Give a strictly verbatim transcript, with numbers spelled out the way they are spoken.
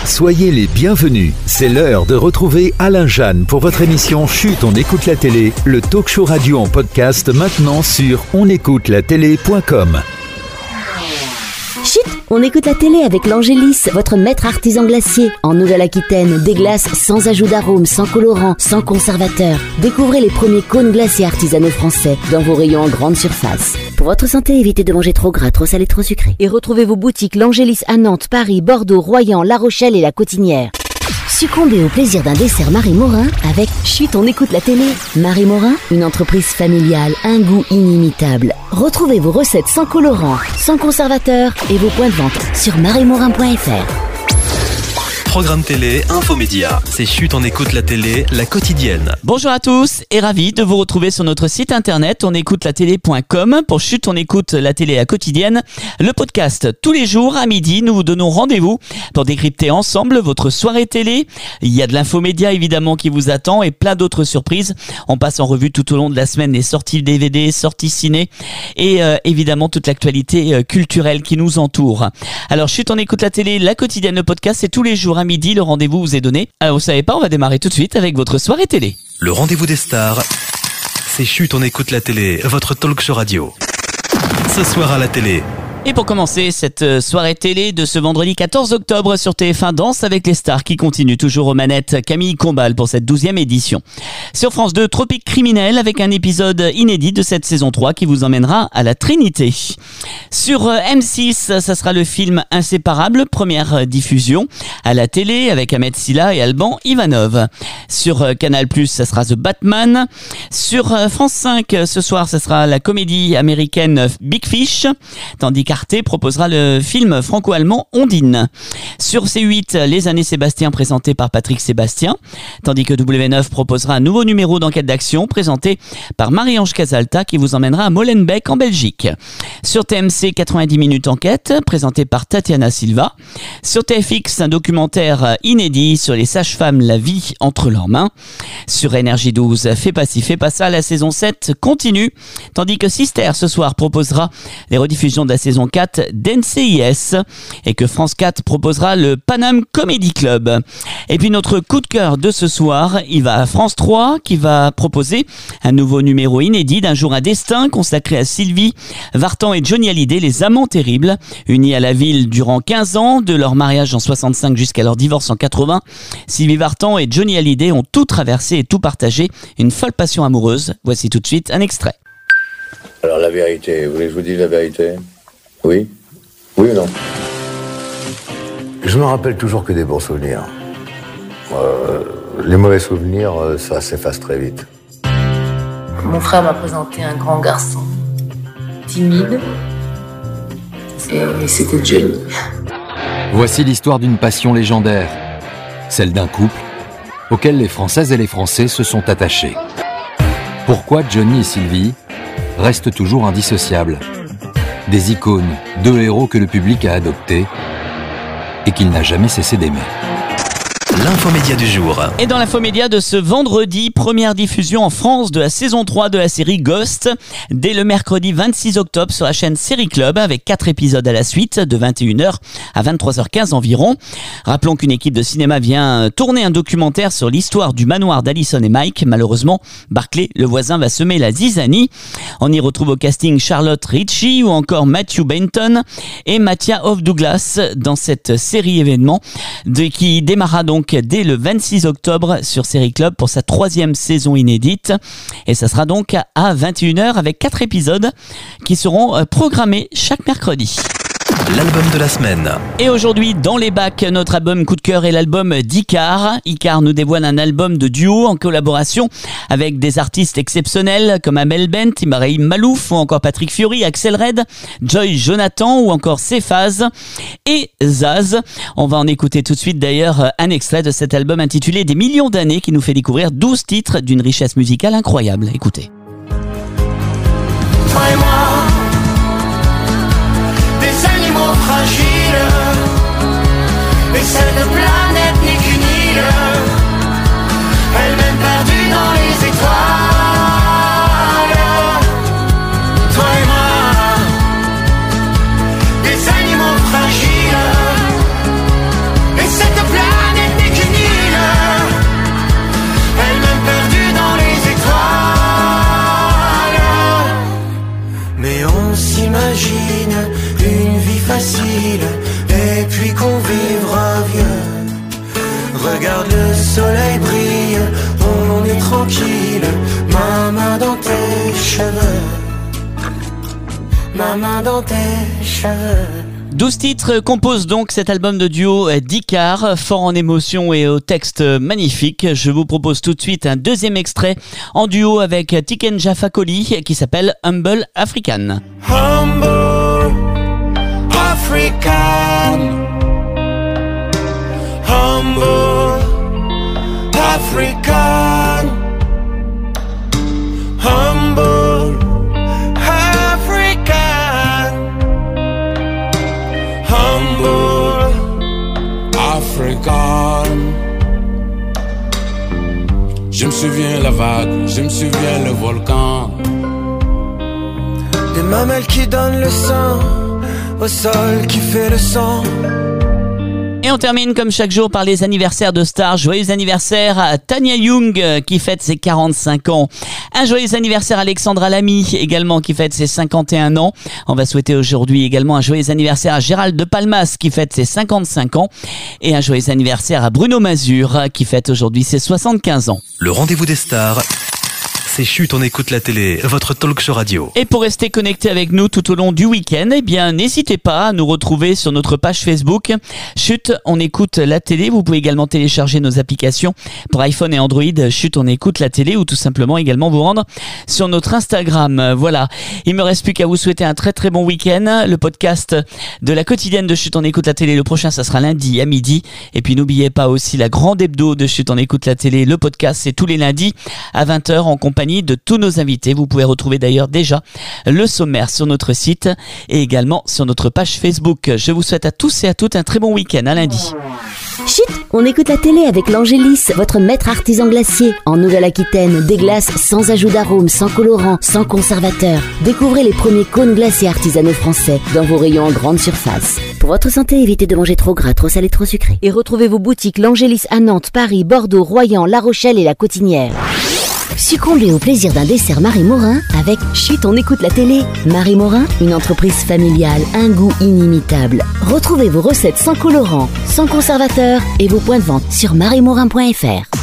Soyez les bienvenus. C'est l'heure de retrouver Alain Jeanne pour votre émission Chut, on écoute la télé, le talk show radio en podcast maintenant sur on écoute la télé point com. Chut, on écoute la télé avec l'Angélis, votre maître artisan glacier. En Nouvelle-Aquitaine, des glaces sans ajout d'arômes, sans colorant, sans conservateur. Découvrez les premiers cônes glacés artisanaux français dans vos rayons en grande surface. Pour votre santé, évitez de manger trop gras, trop salé, trop sucré. Et retrouvez vos boutiques l'Angélis à Nantes, Paris, Bordeaux, Royan, La Rochelle et La Cotinière. Succombez au plaisir d'un dessert Marie Morin avec Chut, on écoute la télé. Marie Morin, une entreprise familiale, un goût inimitable. Retrouvez vos recettes sans colorant, sans conservateur et vos points de vente sur marie morin point f r. Programme télé, infomédia. C'est Chut, on écoute la télé, la quotidienne. Bonjour à tous et ravi de vous retrouver sur notre site internet on écoute la télé point com pour Chut, on écoute la télé, la quotidienne. Le podcast, tous les jours à midi, nous vous donnons rendez-vous pour décrypter ensemble votre soirée télé. Il y a de l'infomédia évidemment qui vous attend et plein d'autres surprises. On passe en revue tout au long de la semaine les sorties D V D, sorties ciné et euh, évidemment toute l'actualité euh, culturelle qui nous entoure. Alors Chut, on écoute la télé, la quotidienne, le podcast, c'est tous les jours à midi, le rendez-vous vous est donné. Alors vous savez pas, on va démarrer tout de suite avec votre soirée télé. Le rendez-vous des stars, c'est Chut, on écoute la télé, votre talk show radio. Ce soir à la télé. Et pour commencer cette soirée télé de ce vendredi quatorze octobre sur T F un, Danse avec les stars qui continue toujours aux manettes, Camille Combal pour cette douzième édition. Sur France deux, Tropique criminel avec un épisode inédit de cette saison trois qui vous emmènera à la Trinité. Sur M six, ça sera le film Inséparable, première diffusion à la télé avec Ahmed Silla et Alban Ivanov. Sur Canal plus, ça sera The Batman. Sur France cinq, ce soir, ça sera la comédie américaine Big Fish, tandis qu'Arte proposera le film franco-allemand Ondine. Sur C huit, Les années Sébastien présenté par Patrick Sébastien, tandis que W neuf proposera un nouveau numéro d'enquête d'action présenté par Marie-Ange Casalta qui vous emmènera à Molenbeek en Belgique. Sur T M C, quatre-vingt-dix minutes enquête présenté par Tatiana Silva. Sur T F X, un documentaire inédit sur les sages-femmes, la vie entre leurs mains. Sur Énergie douze, Fais pas ci, fais pas ça, la saison sept continue, tandis que Sister ce soir proposera les rediffusions de la saison quatre d'N C I S et que France quatre proposera le Paname Comedy Club. Et puis notre coup de cœur de ce soir, il va à France trois qui va proposer un nouveau numéro inédit d'Un jour un destin consacré à Sylvie Vartan et Johnny Hallyday, les amants terribles, unis à la ville durant quinze ans, de leur mariage en soixante-cinq jusqu'à leur divorce en quatre-vingts. Sylvie Vartan et Johnny Hallyday ont tout traversé et tout partagé, une folle passion amoureuse. Voici tout de suite un extrait. Alors la vérité, vous voulez que je vous dise la vérité ? Oui ? Oui ou non ? Je me rappelle toujours que des bons souvenirs. Euh, les mauvais souvenirs, ça s'efface très vite. Mon frère m'a présenté un grand garçon, timide, et c'était Johnny. Voici l'histoire d'une passion légendaire, celle d'un couple auquel les Françaises et les Français se sont attachés. Pourquoi Johnny et Sylvie restent toujours indissociables ? Des icônes, deux héros que le public a adoptés et qu'il n'a jamais cessé d'aimer. L'infomédia du jour. Et dans l'infomédia de ce vendredi, première diffusion en France de la saison trois de la série Ghost, dès le mercredi vingt-six octobre sur la chaîne Série Club, avec quatre épisodes à la suite, de vingt et une heures à vingt-trois heures quinze environ. Rappelons qu'une équipe de cinéma vient tourner un documentaire sur l'histoire du manoir d'Alison et Mike. Malheureusement, Barclay, le voisin, va semer la zizanie. On y retrouve au casting Charlotte Ritchie ou encore Matthew Bainton et Mathia Hoff Douglas dans cette série événement de, qui démarra donc dès le vingt-six octobre sur Série Club pour sa troisième saison inédite. Et ça sera donc à vingt et une heures avec quatre épisodes qui seront programmés chaque mercredi. L'album de la semaine. Et aujourd'hui, dans les bacs, notre album coup de cœur est l'album d'Icar. Icar nous dévoile un album de duo en collaboration avec des artistes exceptionnels comme Amel Bent, Ibrahim Malouf ou encore Patrick Fiori, Axel Red, Joy Jonathan ou encore Cephas et Zaz. On va en écouter tout de suite d'ailleurs un extrait de cet album intitulé Des millions d'années qui nous fait découvrir douze titres d'une richesse musicale incroyable. Écoutez. Toi et moi, fragile, et cette planète n'est qu'une île, elle-même perdue dans les étoiles. Toi et moi, des animaux fragiles, et cette planète et puis qu'on vivra vieux. Regarde le soleil brille, on est tranquille, ma main dans tes cheveux, ma main dans tes cheveux. douze titres composent donc cet album de duo d'Icar, fort en émotion et au texte magnifique. Je vous propose tout de suite un deuxième extrait en duo avec Tiken Jah Fakoly qui s'appelle Humble African. Humble African, Humble African, Humble African, Humble African. Je me souviens la vague, je me souviens le volcan. Des mamelles qui donnent le sang, au sol qui fait le sang. Et on termine comme chaque jour par les anniversaires de stars. Joyeux anniversaire à Tanya Young qui fête ses quarante-cinq ans. Un joyeux anniversaire à Alexandra Lamy également qui fête ses cinquante et un ans. On va souhaiter aujourd'hui également un joyeux anniversaire à Gérald de Palmas qui fête ses cinquante-cinq ans. Et un joyeux anniversaire à Bruno Mazur qui fête aujourd'hui ses soixante-quinze ans. Le rendez-vous des stars, c'est Chut, on écoute la télé, votre talk show radio. Et pour rester connecté avec nous tout au long du week-end, eh bien, n'hésitez pas à nous retrouver sur notre page Facebook. Chut, on écoute la télé. Vous pouvez également télécharger nos applications pour iPhone et Android. Chut, on écoute la télé, ou tout simplement également vous rendre sur notre Instagram. Voilà. Il me reste plus qu'à vous souhaiter un très très bon week-end. Le podcast de la quotidienne de Chut, on écoute la télé. Le prochain, ça sera lundi à midi. Et puis n'oubliez pas aussi la grande hebdo de Chut, on écoute la télé. Le podcast, c'est tous les lundis à vingt heures en compagnie de tous nos invités. Vous pouvez retrouver d'ailleurs déjà le sommaire sur notre site et également sur notre page Facebook. Je vous souhaite à tous et à toutes un très bon week-end. À lundi. Chut, on écoute la télé avec l'Angélis, votre maître artisan glacier. En Nouvelle-Aquitaine, des glaces sans ajout d'arôme, sans colorant, sans conservateur. Découvrez les premiers cônes glacés artisanaux français dans vos rayons en grande surface. Pour votre santé, évitez de manger trop gras, trop salé, trop sucré. Et retrouvez vos boutiques l'Angélis à Nantes, Paris, Bordeaux, Royan, La Rochelle et La Cotinière. Succombez au plaisir d'un dessert Marie Morin avec Chut, on écoute la télé. Marie Morin, une entreprise familiale, un goût inimitable. Retrouvez vos recettes sans colorant, sans conservateur et vos points de vente sur marie morin point f r.